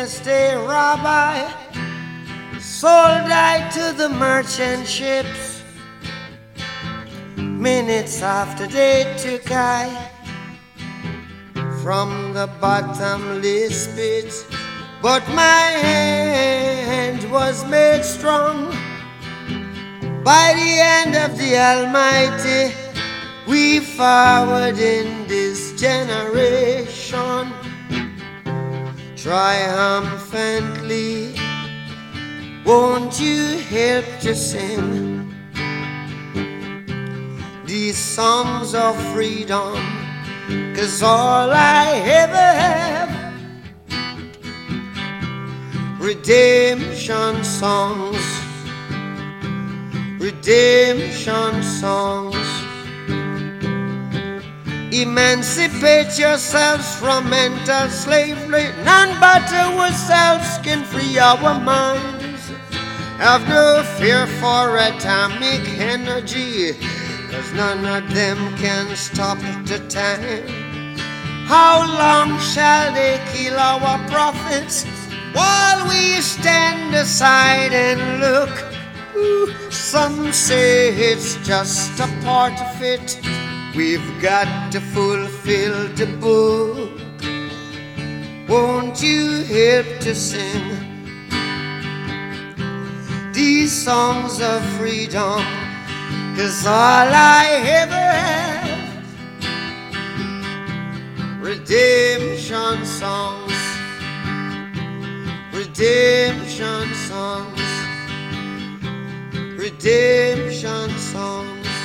just a rabbi, sold I to the merchant ships. Minutes after they took I from the bottomless pit, but my hand was made strong by the hand of the Almighty. We forward in this generation triumphantly. Won't you help to sing these songs of freedom? 'Cause all I ever have, redemption songs, redemption songs. Emancipate yourselves from mental slavery. None but ourselves can free our minds. Have no fear for atomic energy, 'cause none of them can stop the time. How long shall they kill our prophets while we stand aside and look? Ooh, some say it's just a part of it. We've got to fulfill the book. Won't you help to sing these songs of freedom? 'Cause all I ever have, redemption songs, redemption songs, redemption songs.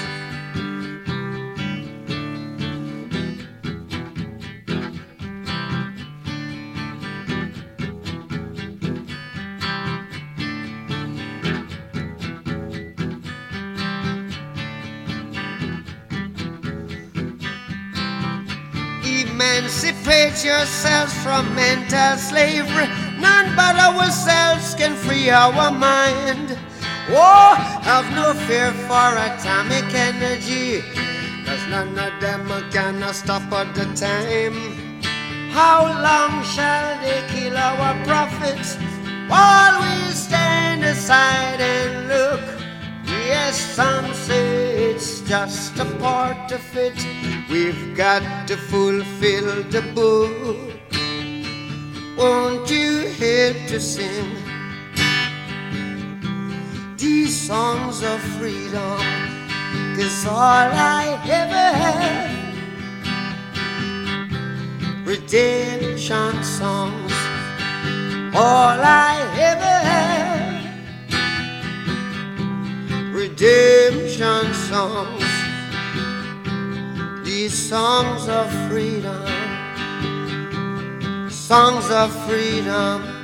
Emancipate yourselves from mental slavery. None but ourselves can free our mind. Oh, have no fear for atomic energy, 'cause none of them are gonna stop at the time. How long shall they kill our prophets while we stand aside and look? Yes, some say it's just a part of it. We've got to fulfill the book. Won't you help to sing these songs of freedom? 'Cause all I ever have, redemption songs. All I ever have, redemption songs. These songs of freedom, songs of freedom.